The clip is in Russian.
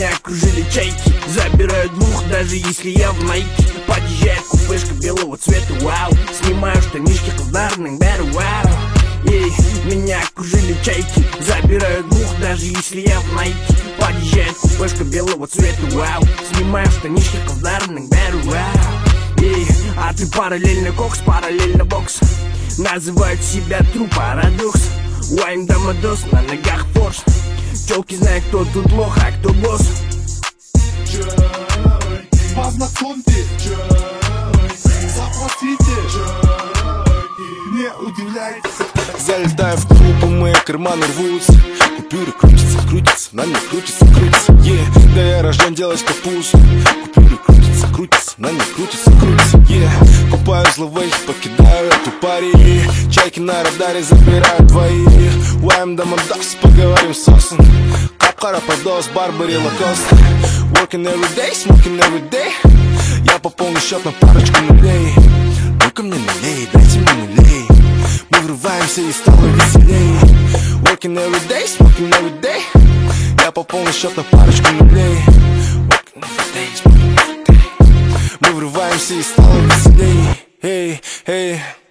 Меня окружили чайки, забирают двух, даже если я в майке. Подъезжает купешка белого цвета, вау. Снимаю штанишки колдарных, беру, вау. Эй, меня окружили чайки, забирают двух, даже если я в майке. Подъезжает купешка белого цвета, вау. Снимаю штанишки колдарных, беру, вау. Эй, а ты параллельно кокс, параллельно бокс. Называют себя тру парадокс. Уайм домодос, на ногах форс. Челки знают, кто тут лох, а кто босс. Джой, познакомьте, Джой, заплатите, Джой, не удивляйтесь. Залетаю в клуб, мои карманы рвутся. Купюры крутятся, крутятся, на мне крутятся, крутятся. Да я рожден делать капусту. Купюры крутятся, крутятся, на мне крутятся, крутятся. Купаю зловых, покидаю эту пари. Чайки на радаре забирают двоих. Уайм домодос, поговорим с осом. Капкара подос, Барбари Лакоста. Working every day, smoking every day. Я пополню счет на парочку нулей. Ну-ка мне налей, дайте мне нулей. Мы врываемся и стало веселей. Working every day, smoking every day. Я пополню счет на парочку нулей. Working every day, smoking every day. Мы врываемся и стало веселей. Эй, эй.